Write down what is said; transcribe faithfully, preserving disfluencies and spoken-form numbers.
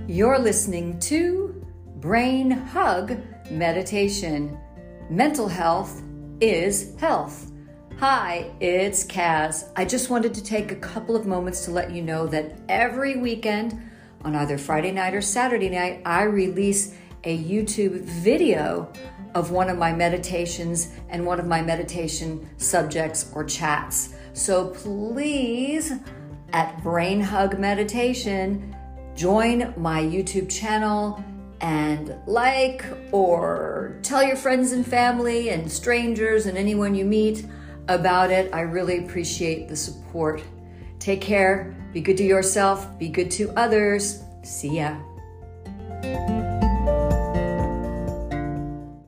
You're listening to Brain Hug Meditation. Mental health is health. Hi, it's Kaz. I just wanted to take a couple of moments to let you know that every weekend on either Friday night or Saturday night, I release a YouTube video of one of my meditations and one of my meditation subjects or chats. So please, at Brain Hug Meditation, join my YouTube channel and like or tell your friends and family and strangers and anyone you meet about it. I really appreciate the support. Take care, be good to yourself, be good to others. See ya.